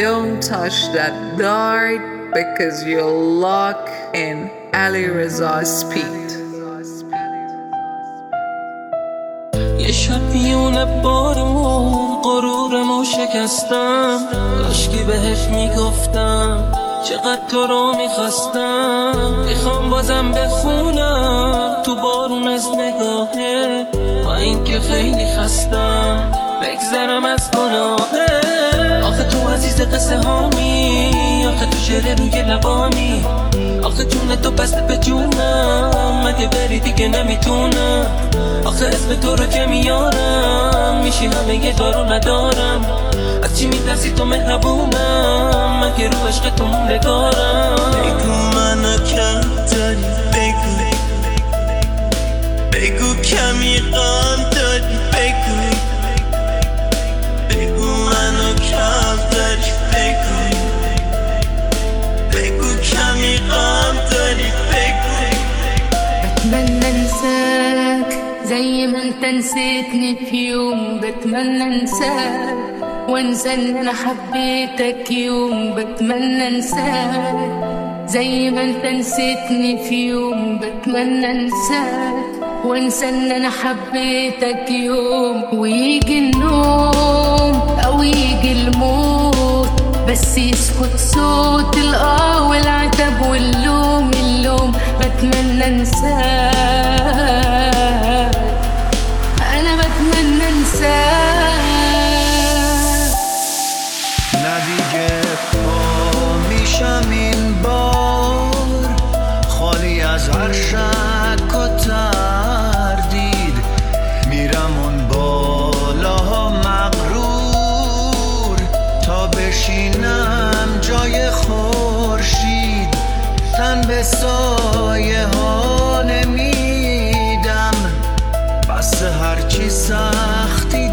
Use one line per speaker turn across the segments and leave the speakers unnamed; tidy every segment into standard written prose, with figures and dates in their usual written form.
Don't touch that dart because you'll lock in Ali Reza's speed.
یه شب میونه بارمون غرورمو شکستم، کاشکی بهش میگفتم چقدر تو رو میخواستم. میخوام بازم بخونم تو بارون از نگاهه، با این که خیلی خستم بگذرم از گناهه. آخه تو عزیز قصه هامی، آخه تو شعر روی لبانی، آخه جون تو بسته به جونم، مگه بری دیگه نمیتونم. آخه اسم تو رو که میارم میشی همه یه دارو ندارم. از چی میترسی تو مهربونم، مگه رو عشق تو موندگارم.
بگو منو کم داری، بگو کمی غم داری، بگو منو کم داری، بگو کمی غم داری،
بتمنى انساك زي ما انت نسيتني في يوم، بتمنى انساك وانسى ان انا حبيتك يوم. بتمنى انساك زي ما انت نسيتني في يوم، بتمنى انساك وانسى ان انا حبيتك يوم. ويجي النوم او يجي الموت، بس يسكت صوت الآه والعتب واللوم. بتمنى انساك، انا بتمنى انساك.
نه دیگه پا میشم این بار خالی از هر شک و تردید، میرم اون بالاها مغرور تا بشینم جای خورشید. تن به سایه ها نمیدم، بس هرچی سختی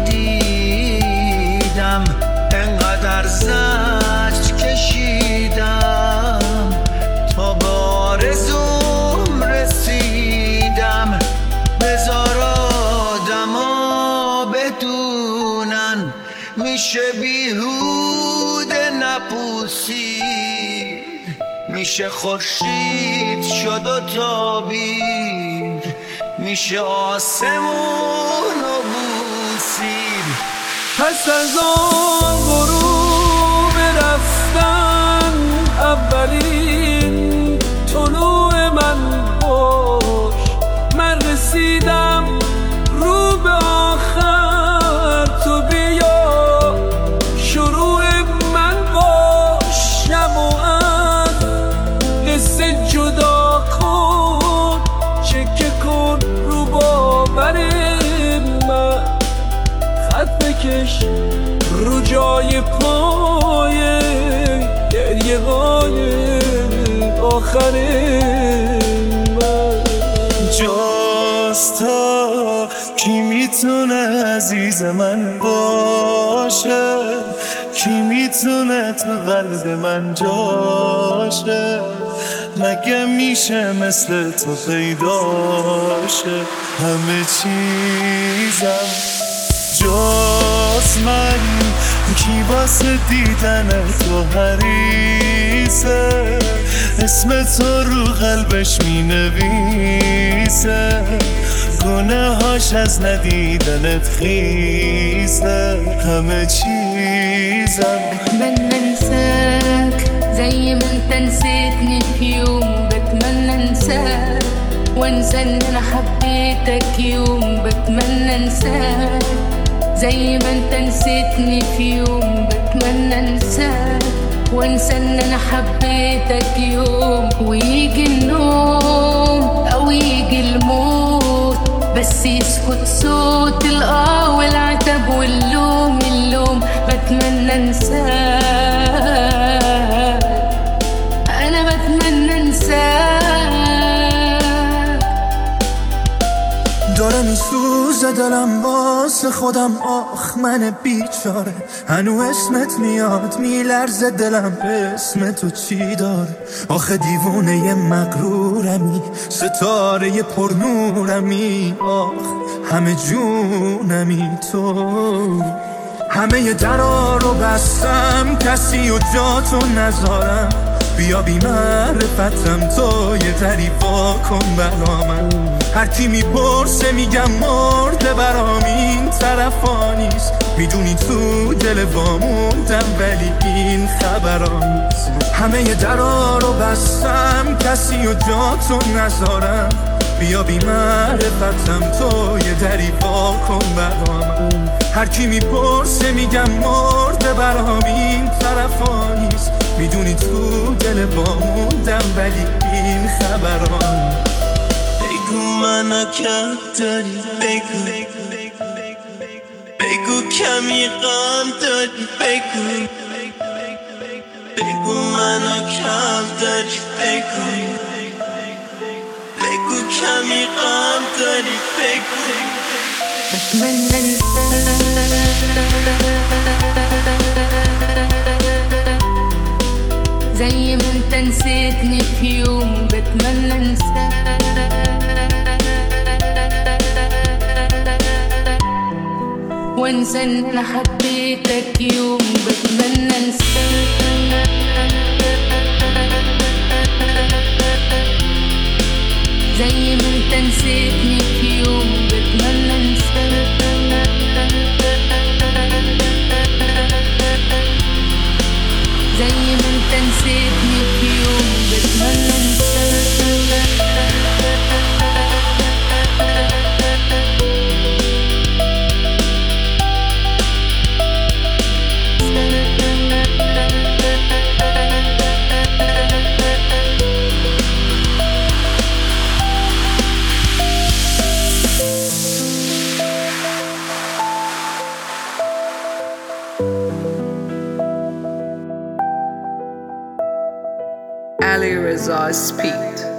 دیدم. انقدر زجر کشیدم تا به آرزوم رسیدم. بذار آدما بدونن میشه بیهوده نپوسید، میشه خورشید شد و تابید، میشه آسمون و بوسید.
پس از آن غروب رفتن اولین طلوع من باش، من رسیدم رو به آخر. تو بیا شروع من باش، شموعت قصه جدا کن، چکه کن رو باور من، خط بکش رو جای پای گریه های آخر من.
جاست تا کی میتونه عزیز من باشه، کی میتونه تو قلب من جاشه. مگه میشه مثل تو پیداشه، همه چیزم جاست من. کی واسه دیدن تو حریصه، اسم تو رو قلبش می نویسه. گناهاش از ندیدنت خیسه، همه چیزم.
بتمنى انساك زي ما انت نسيتني في يوم، بتمنى انساك وانسى ان انا حبيتك يوم. بتمنى انساك زي ما انت نسيتني في يوم، بتمنى انساك وانسى ان انا حبيتك يوم. ويجي النوم او يجي الموت، بس يسكت صوت الآه والعتب واللوم. بتمنى انساك، انا بتمنى انساك.
داره میسوزه دلم واسه خودم، آخ من بیچاره. هنو اسمت میاد میلرزه دلم، اسم تو چی داره؟ آخه دیوونه مغرورمی، ستاره پرنورمی، آخ همه جونمی تو. همه درا رو بستم، کسی و جاتو نذارم. بیا بی معرفتم تو یه دری وا کن برامن. هر کی میپرسه میگم مرده برام، این طرفا نیست. میدونی تو دل واموندم ولی این خبرا نیست. همه درا رو بستم، کسی و جاتو نذارم. بیا بی معرفتم تو یه دری وا کن برام. هر کی میپرسه میگم مرده برام، این طرفا نیست. میدونی تو دل واموندم ولی این خبران.
بگو منو کم داری، بگو کمی غم داری، بگو منو کم داری، بگو کمی غم داری،
بتمنى انساك زي ما انت نسيتني في يوم. بتمنى انساك وانسى ان انا حبيتك يوم. بتمنى انساك زي ما انت نسيتني في يوم. بتمنى انساك زي ما انت نسيتني في يوم. بتمنى
Ali Reza Speed.